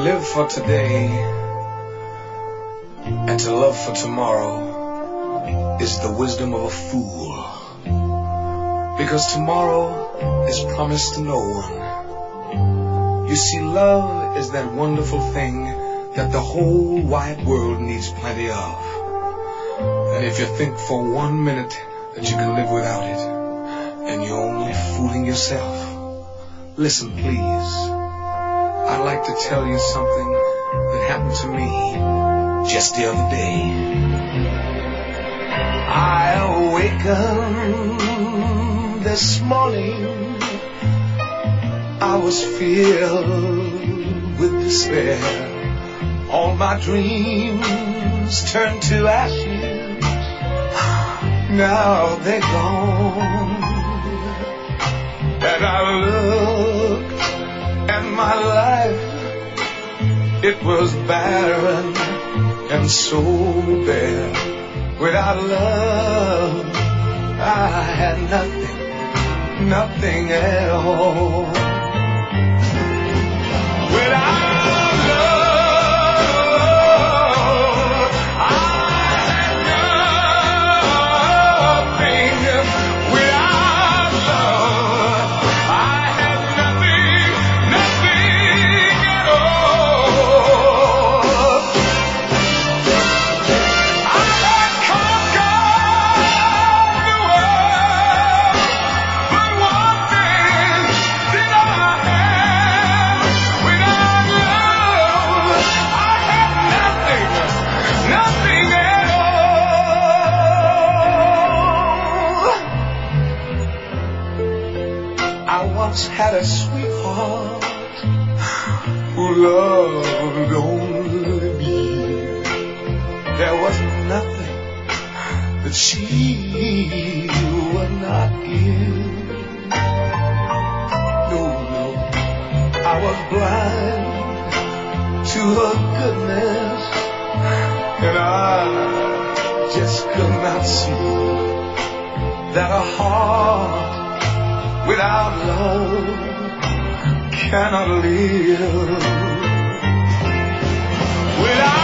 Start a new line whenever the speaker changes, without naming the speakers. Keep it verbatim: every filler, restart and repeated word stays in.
live for today and to love for tomorrow is the wisdom of a fool. Because tomorrow is promised to no one. You see, love is that wonderful thing that the whole wide world needs plenty of. And if you think for one minute that you can live without it, and you're only fooling yourself, listen please. I'd like to tell you something that happened to me just the other day. I awakened this morning, I was filled with despair. All my dreams turned to ashes, now they're gone. And I looked at my life, it was barren and so bare. Without love, I had nothing, nothing at all. Without love, I had nothing. Without love, I had nothing, nothing at all. I had conquered the world, but one thing did I have. Without love, I had nothing, nothing at all. I once had a sweetheart who loved only me. There was nothing that she would not give. No, no, I was blind to her goodness, and I just could not see that a heart without love cannot live. Without